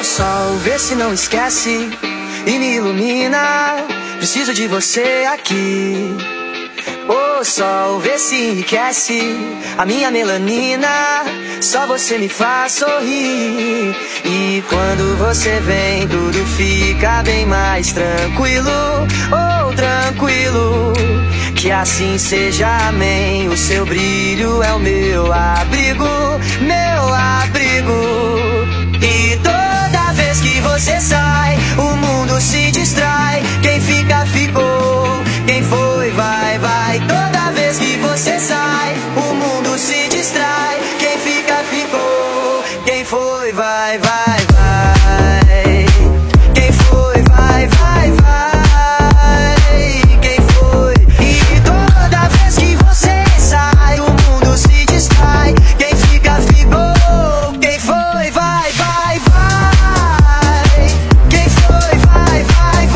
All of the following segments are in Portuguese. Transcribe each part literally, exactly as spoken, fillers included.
sol, vê se não esquece e me ilumina. Preciso de você aqui. Ô sol, vê se enriquece a minha melanina. Só você me faz sorrir. E quando você vem, tudo fica bem mais tranquilo. Oh, tranquilo. Que assim seja, amém. O seu brilho é o meu abrigo, meu abrigo. E toda vez que você sai, o mundo se distrai. Quem fica, ficou. Quem foi, vai, vai. Toda vez que você sai, o mundo se distrai. Quem fica, ficou. Quem foi, vai, vai, vai. Quem foi, vai, vai, vai. Quem foi? E toda vez que você sai, o mundo se distrai. Quem fica, ficou. Quem foi, vai, vai, vai. Quem foi, vai, vai,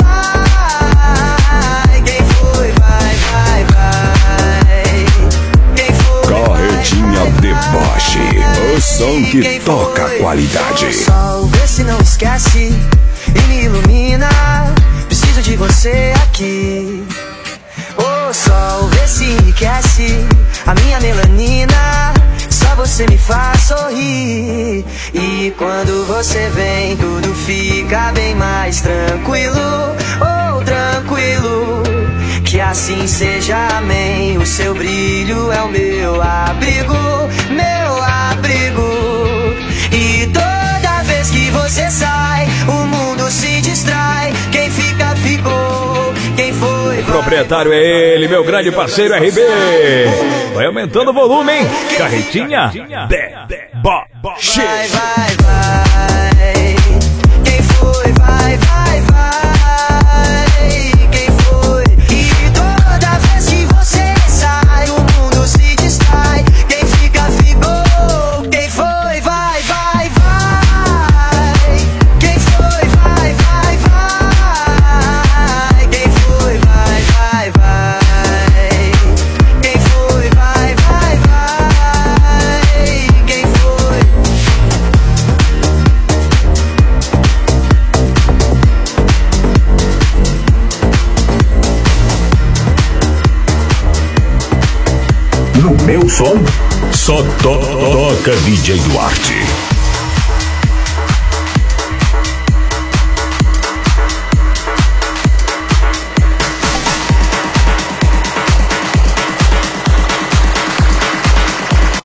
vai. Quem foi, vai, vai, vai. Quem foi? Carretinha Deboche, o som que toca a qualidade. O sol, vê se não esquece e me ilumina. Preciso de você aqui. O sol, vê se enriquece a minha melanina. Só você me faz sorrir. E quando você vem, tudo fica bem mais tranquilo. Oh, tranquilo. Que assim seja, amém. O seu brilho é o meu abrigo, meu abrigo. E toda vez que você sai, o mundo se distrai. Quem fica, ficou. Quem foi, o proprietário é ele, meu grande parceiro R B. Vai aumentando o volume, hein? Carretinha Deboche. Vai, vai, vai. Quem foi, vai, vai, vai. Quem foi? E toda vez que você sai, o mundo se distrai. Quem fica, ficou. Quem foi, vai, vai, vai. Quem foi, vai, vai, vai. Quem foi, vai, vai, vai. Quem foi, vai, vai, vai. Quem foi? No meu som, só to toca D J Duarte.